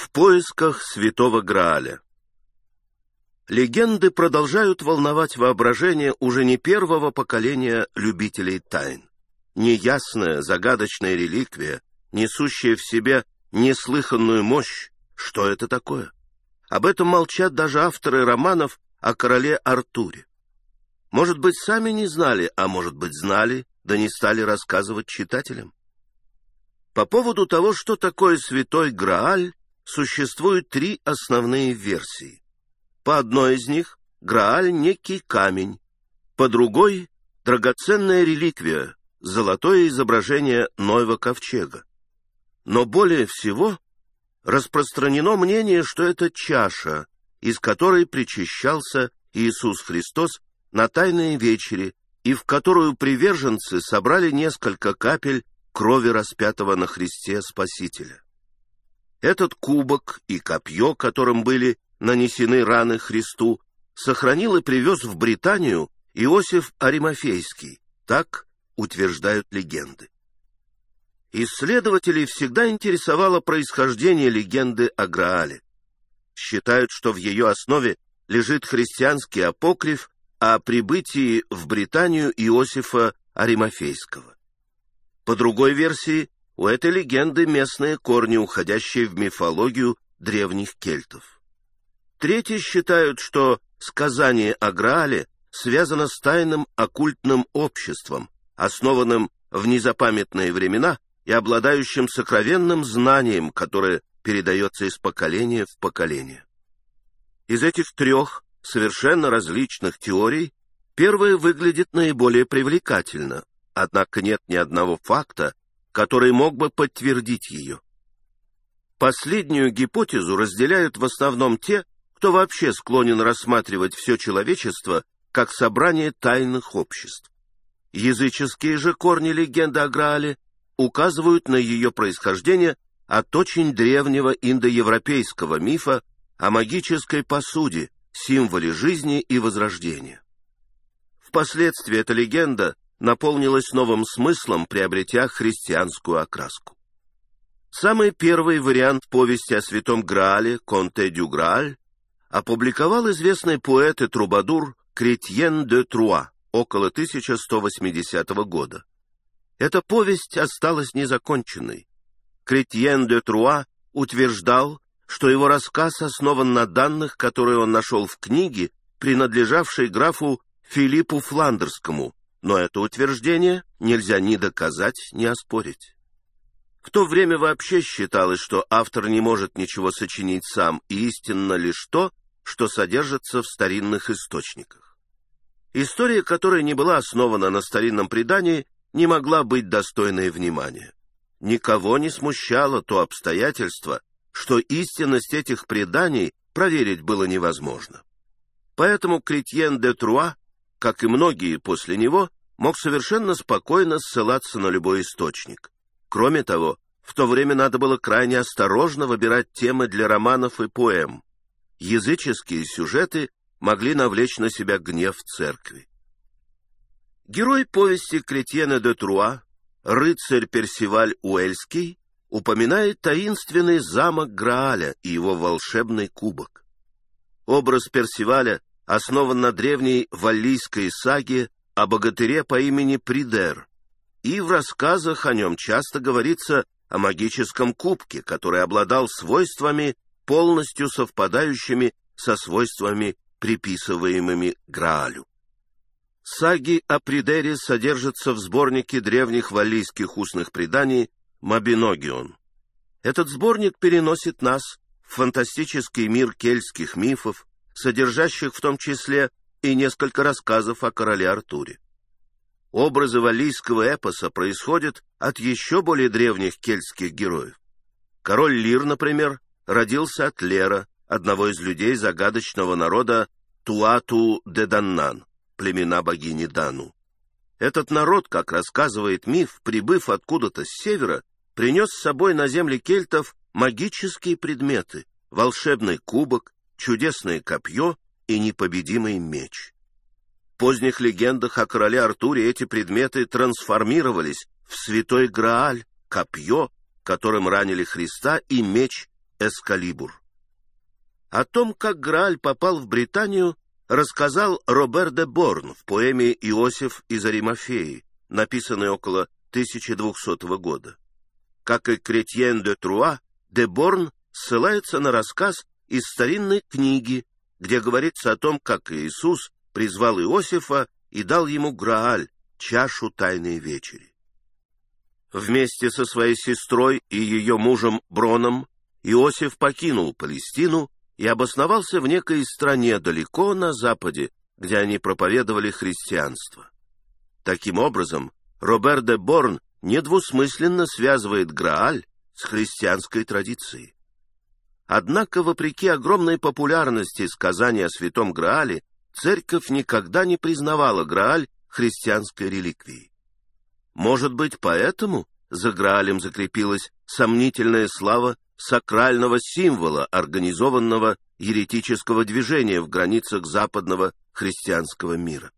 В поисках Святого Грааля. Легенды продолжают волновать воображение уже не первого поколения любителей тайн. Неясная, загадочная реликвия, несущая в себе неслыханную мощь. Что это такое? Об этом молчат даже авторы романов о короле Артуре. Может быть, сами не знали, а может быть, знали, да не стали рассказывать читателям. По поводу того, что такое Святой Грааль, существует три основные версии. По одной из них Грааль — некий камень, по другой — драгоценная реликвия, золотое изображение Ноева ковчега. Но более всего распространено мнение, что это чаша, из которой причащался Иисус Христос на Тайной вечере и в которую приверженцы собрали несколько капель крови распятого на Христе Спасителя. Этот кубок и копье, которым были нанесены раны Христу, сохранил и привез в Британию Иосиф Аримафейский, так утверждают легенды. Исследователей всегда интересовало происхождение легенды о Граале. Считают, что в ее основе лежит христианский апокриф о прибытии в Британию Иосифа Аримафейского. По другой версии, у этой легенды местные корни, уходящие в мифологию древних кельтов. Третьи считают, что сказание о Граале связано с тайным оккультным обществом, основанным в незапамятные времена и обладающим сокровенным знанием, которое передается из поколения в поколение. Из этих трех совершенно различных теорий первая выглядит наиболее привлекательно, однако нет ни одного факта, который мог бы подтвердить ее. Последнюю гипотезу разделяют в основном те, кто вообще склонен рассматривать все человечество как собрание тайных обществ. Языческие же корни легенды о Граале указывают на ее происхождение от очень древнего индоевропейского мифа о магической посуде, символе жизни и возрождения. Впоследствии эта легенда наполнилась новым смыслом, приобретя христианскую окраску. Самый первый вариант повести о Святом Граале, «Конте дю Грааль», опубликовал известный поэт и трубадур Кретьен де Труа около 1180 года. Эта повесть осталась незаконченной. Кретьен де Труа утверждал, что его рассказ основан на данных, которые он нашел в книге, принадлежавшей графу Филиппу Фландерскому, но это утверждение нельзя ни доказать, ни оспорить. В то время вообще считалось, что автор не может ничего сочинить сам, и истинно лишь то, что содержится в старинных источниках. История, которая не была основана на старинном предании, не могла быть достойной внимания. Никого не смущало то обстоятельство, что истинность этих преданий проверить было невозможно. Поэтому Кретьен де Труа, как и многие после него, мог совершенно спокойно ссылаться на любой источник. Кроме того, в то время надо было крайне осторожно выбирать темы для романов и поэм. Языческие сюжеты могли навлечь на себя гнев церкви. Герой повести Кретьена де Труа, рыцарь Персиваль Уэльский, упоминает таинственный замок Грааля и его волшебный кубок. Образ Персиваля основан на древней валлийской саге о богатыре по имени Придер, и в рассказах о нем часто говорится о магическом кубке, который обладал свойствами, полностью совпадающими со свойствами, приписываемыми Граалю. Саги о Придере содержатся в сборнике древних валлийских устных преданий «Мабиногион». Этот сборник переносит нас в фантастический мир кельтских мифов, содержащих в том числе и несколько рассказов о короле Артуре. Образы валлийского эпоса происходят от еще более древних кельтских героев. Король Лир, например, родился от Лера, одного из людей загадочного народа Туату-де-Даннан, племена богини Дану. Этот народ, как рассказывает миф, прибыв откуда-то с севера, принес с собой на земли кельтов магические предметы, волшебный кубок, чудесное копье и непобедимый меч. В поздних легендах о короле Артуре эти предметы трансформировались в Святой Грааль, копье, которым ранили Христа, и меч, Эскалибур. О том, как Грааль попал в Британию, рассказал Робер де Борн в поэме «Иосиф из Аримафеи», написанной около 1200 года. Как и Кретьен де Труа, де Борн ссылается на рассказ из старинной книги, где говорится о том, как Иисус призвал Иосифа и дал ему Грааль, чашу Тайной вечери. Вместе со своей сестрой и ее мужем Броном Иосиф покинул Палестину и обосновался в некой стране далеко на западе, где они проповедовали христианство. Таким образом, Робер де Борн недвусмысленно связывает Грааль с христианской традицией. Однако, вопреки огромной популярности сказания о святом Граале, церковь никогда не признавала Грааль христианской реликвией. Может быть, поэтому за Граалем закрепилась сомнительная слава сакрального символа организованного еретического движения в границах западного христианского мира.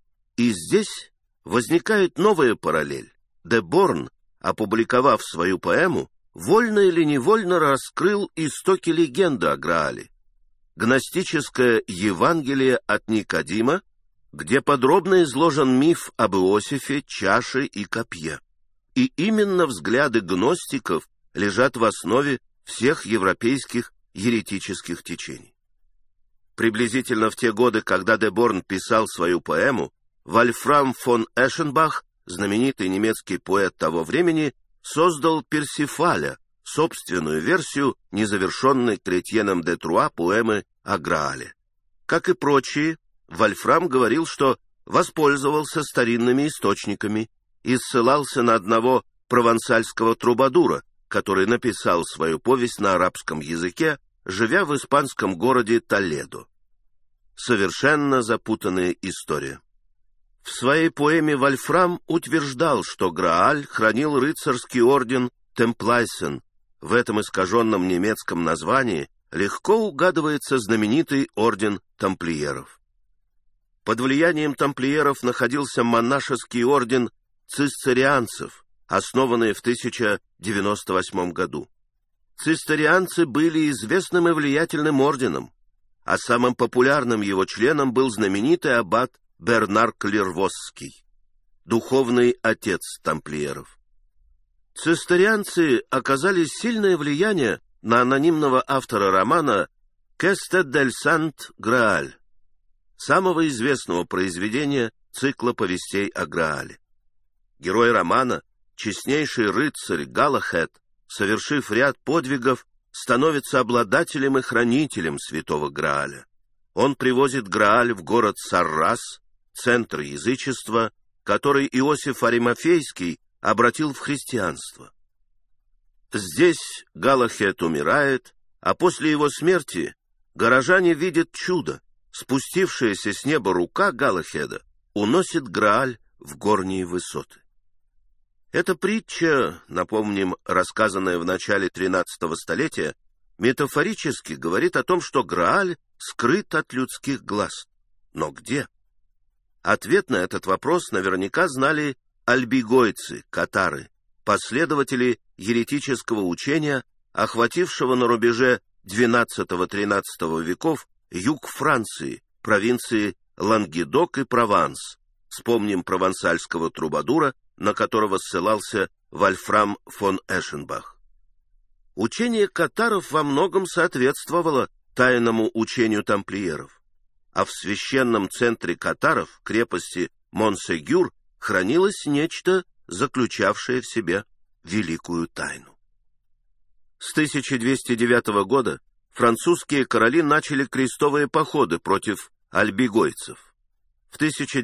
И здесь возникает новая параллель. Де Борн, опубликовав свою поэму, вольно или невольно раскрыл истоки легенды о Граале. Гностическое Евангелие от Никодима, где подробно изложен миф об Иосифе, чаше и копье. И именно взгляды гностиков лежат в основе всех европейских еретических течений. Приблизительно в те годы, когда де Борн писал свою поэму, Вольфрам фон Эшенбах, знаменитый немецкий поэт того времени, создал Персифаля, собственную версию незавершенной Кретьеном де Труа поэмы о Граале. Как и прочие, Вольфрам говорил, что воспользовался старинными источниками и ссылался на одного провансальского трубадура, который написал свою повесть на арабском языке, живя в испанском городе Толедо. Совершенно запутанная история. В своей поэме Вольфрам утверждал, что Грааль хранил рыцарский орден Темплайсен. В этом искаженном немецком названии легко угадывается знаменитый орден тамплиеров. Под влиянием тамплиеров находился монашеский орден цистерианцев, основанный в 1098 году. Цистерианцы были известным и влиятельным орденом, а самым популярным его членом был знаменитый аббат Бернар Клервосский, духовный отец тамплиеров. Цистерианцы оказали сильное влияние на анонимного автора романа «Кесте дель Сант Грааль», самого известного произведения цикла повестей о Граале. Герой романа, честнейший рыцарь Галахед, совершив ряд подвигов, становится обладателем и хранителем святого Грааля. Он привозит Грааль в город Саррас, центр язычества, который Иосиф Аримафейский обратил в христианство. Здесь Галахед умирает, а после его смерти горожане видят чудо. Спустившаяся с неба рука Галахеда уносит Грааль в горние высоты. Эта притча, напомним, рассказанная в начале XIII столетия, метафорически говорит о том, что Грааль скрыт от людских глаз. Но где? Ответ на этот вопрос наверняка знали альбигойцы, катары, последователи еретического учения, охватившего на рубеже XII-XIII веков юг Франции, провинции Лангедок и Прованс. Вспомним провансальского трубадура, на которого ссылался Вольфрам фон Эшенбах. Учение катаров во многом соответствовало тайному учению тамплиеров, а в священном центре катаров, крепости Монсегюр, хранилось нечто, заключавшее в себе великую тайну. С 1209 года французские короли начали крестовые походы против альбигойцев. В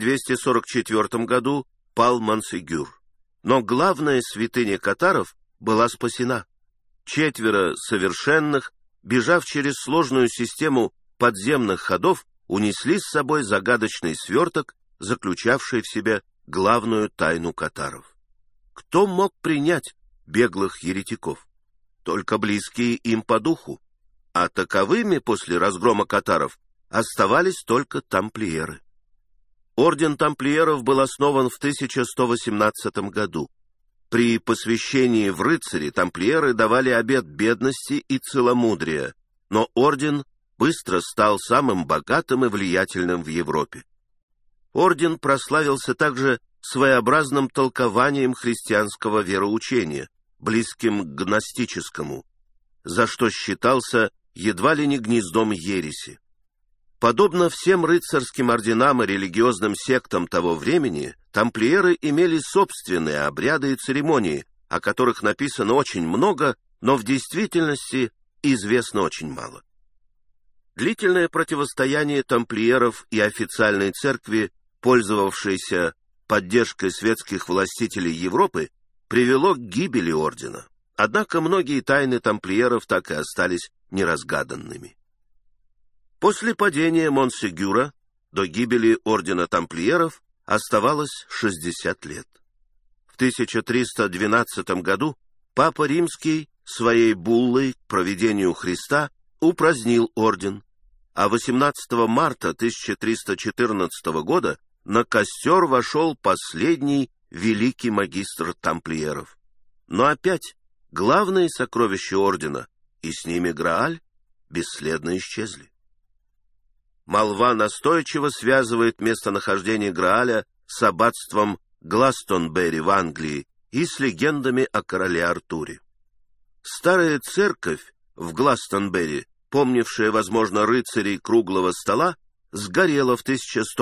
1244 году пал Монсегюр, но главная святыня катаров была спасена. 4 совершенных, бежав через сложную систему подземных ходов, унесли с собой загадочный сверток, заключавший в себе главную тайну катаров. Кто мог принять беглых еретиков? Только близкие им по духу, а таковыми после разгрома катаров оставались только тамплиеры. Орден тамплиеров был основан в 1118 году. При посвящении в рыцари тамплиеры давали обет бедности и целомудрия, но орден быстро стал самым богатым и влиятельным в Европе. Орден прославился также своеобразным толкованием христианского вероучения, близким к гностическому, за что считался едва ли не гнездом ереси. Подобно всем рыцарским орденам и религиозным сектам того времени, тамплиеры имели собственные обряды и церемонии, о которых написано очень много, но в действительности известно очень мало. Длительное противостояние тамплиеров и официальной церкви, пользовавшейся поддержкой светских властителей Европы, привело к гибели ордена. Однако многие тайны тамплиеров так и остались неразгаданными. После падения Монсегюра до гибели ордена тамплиеров оставалось 60 лет. В 1312 году Папа Римский своей буллой к провидению Христа упразднил орден, а 18 марта 1314 года на костер вошел последний великий магистр тамплиеров. Но опять главные сокровища ордена, и с ними Грааль, бесследно исчезли. Молва настойчиво связывает местонахождение Грааля с аббатством Гластонберри в Англии и с легендами о короле Артуре. Старая церковь в Гластонберри, помнившая, возможно, рыцарей круглого стола, сгорела в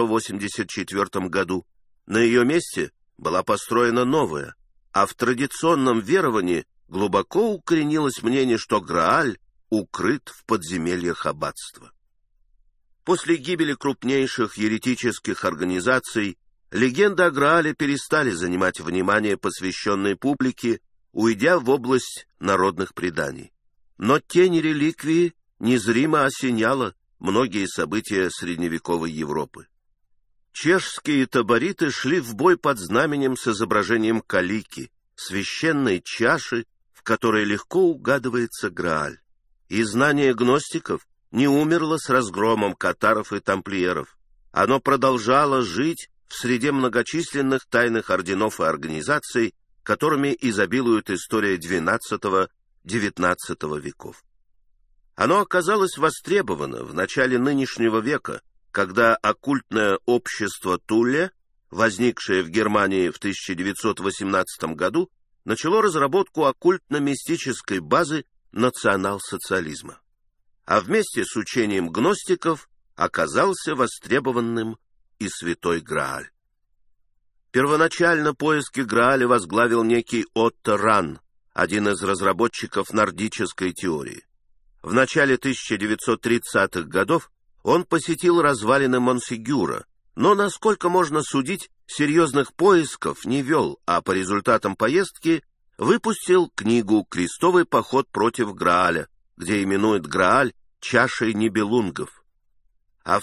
1184 году. На ее месте была построена новая, а в традиционном веровании глубоко укоренилось мнение, что Грааль укрыт в подземельях аббатства. После гибели крупнейших еретических организаций легенды о Граале перестали занимать внимание посвященной публике, уйдя в область народных преданий. Но тень реликвии незримо осеняла многие события средневековой Европы. Чешские табориты шли в бой под знаменем с изображением калики, священной чаши, в которой легко угадывается Грааль. И знание гностиков не умерло с разгромом катаров и тамплиеров. Оно продолжало жить в среде многочисленных тайных орденов и организаций, которыми изобилует история XII-XIX веков. Оно оказалось востребовано в начале нынешнего века, когда оккультное общество Тулле, возникшее в Германии в 1918 году, начало разработку оккультно-мистической базы национал-социализма. А вместе с учением гностиков оказался востребованным и святой Грааль. Первоначально поиски Грааля возглавил некий Отто Ран, один из разработчиков нордической теории. В начале 1930-х годов он посетил развалины Монсегюра, но, насколько можно судить, серьезных поисков не вел, а по результатам поездки выпустил книгу «Крестовый поход против Грааля», где именует Грааль чашей нибелунгов. А в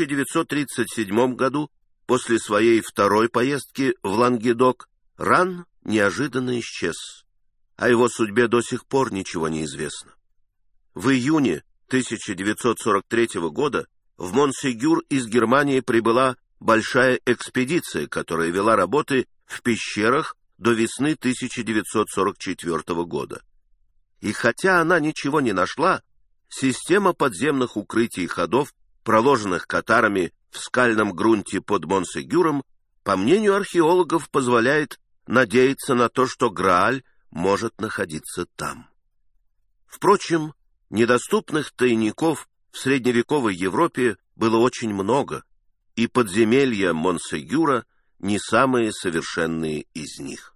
1937 году, после своей второй поездки в Лангедок, Ран неожиданно исчез. О его судьбе до сих пор ничего не известно. В июне 1943 года в Монсегюр из Германии прибыла большая экспедиция, которая вела работы в пещерах до весны 1944 года. И хотя она ничего не нашла, система подземных укрытий и ходов, проложенных катарами в скальном грунте под Монсегюром, по мнению археологов, позволяет надеяться на то, что Грааль может находиться там. Впрочем, недоступных тайников в средневековой Европе было очень много, и подземелья Монсегюра не самые совершенные из них.